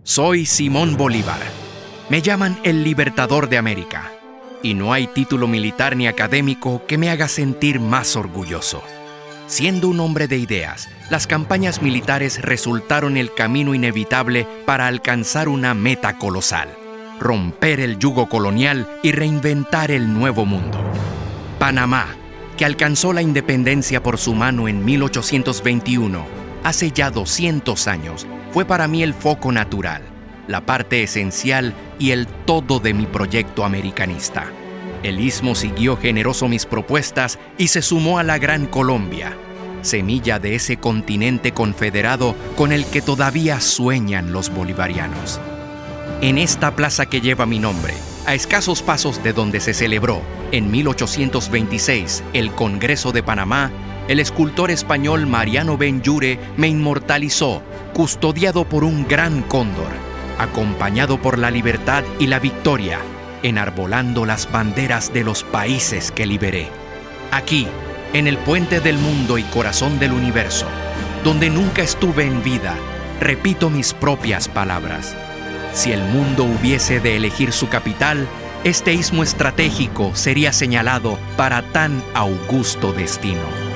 Soy Simón Bolívar. Me llaman el Libertador de América. Y no hay título militar ni académico que me haga sentir más orgulloso. Siendo un hombre de ideas, las campañas militares resultaron el camino inevitable para alcanzar una meta colosal: romper el yugo colonial y reinventar el nuevo mundo. Panamá, que alcanzó la independencia por su mano en 1821, hace ya 200 años, fue para mí el foco natural, la parte esencial y el todo de mi proyecto americanista. El Istmo siguió generoso mis propuestas y se sumó a la Gran Colombia, semilla de ese continente confederado con el que todavía sueñan los bolivarianos. En esta plaza que lleva mi nombre, a escasos pasos de donde se celebró, en 1826, el Congreso de Panamá, el escultor español Mariano Benlliure me inmortalizó, custodiado por un gran cóndor, acompañado por la libertad y la victoria, enarbolando las banderas de los países que liberé. Aquí, en el puente del mundo y corazón del universo, donde nunca estuve en vida, repito mis propias palabras. Si el mundo hubiese de elegir su capital, este istmo estratégico sería señalado para tan augusto destino.